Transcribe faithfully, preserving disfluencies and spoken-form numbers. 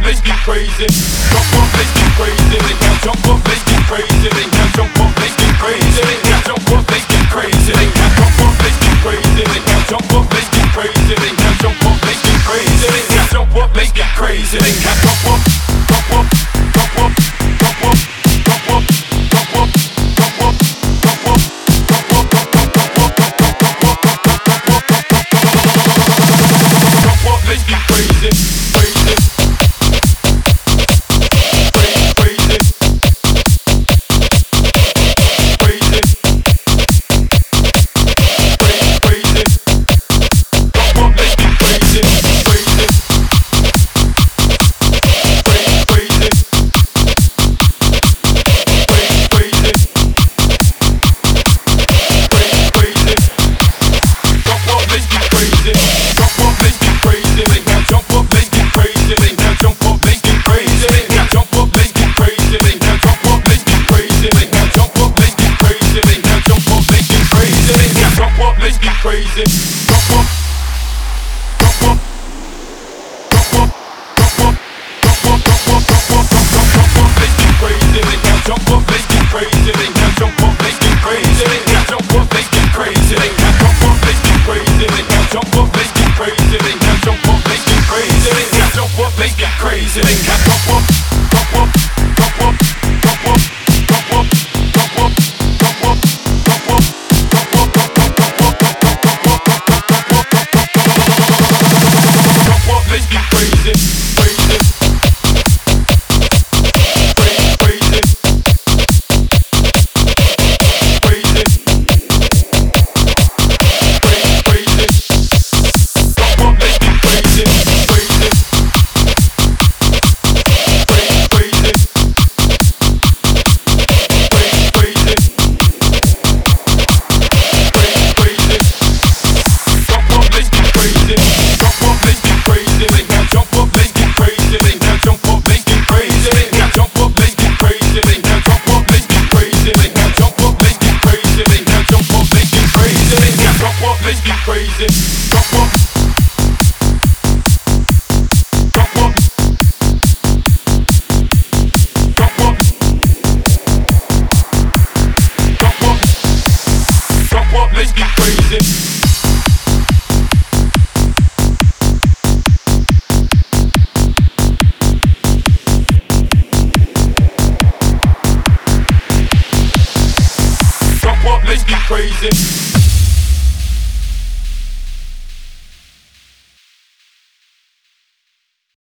let's get crazy. Jump up, let's get crazy. Now jump up, let's get crazy. Now jump up, let's get crazy. Now jump up, let's get crazy. Now jump up, let's get crazy. Now jump up, let's get crazy. Now jump up, let's get crazy. Now jump up, let's get crazy. Now jump up, jump up, jump up, jump up, jump up, jump up, jump up, jump up, jump up, jump up, let's get crazy, crazy. Crazy. Jump up, jump up, jump up, jump up, jump up, jump up, jump up, jump up, let's get crazy. Now jump up, let's get crazy. Now jump up, let's get crazy. Now jump up, let's get crazy. Now jump up, let's get crazy. Now jump up, let's get crazy. Now jump up, let's get crazy. Now jump up, let's get crazy. Now jump up, jump up, jump up, jump up, jump up, jump up, jump up, jump up. Let's get crazy, crazy, crazy, crazy, crazy, crazy, crazy. Jump up, let's get crazy, crazy, crazy, crazy, crazy, crazy, crazy, crazy. Jump up, let's get crazy. Jump up, let's get crazy. Now jump up, let's get crazy. Now jump up, let's get crazy. Now jump up, let's get crazy. Now jump up, let's get crazy. Now jump up, let's get crazy. Now jump up, let's get crazy. Now jump up, let's get crazy. Jump up. Jump up. Jump up. Jump up. Jump up, let's get crazy. Let's get crazy.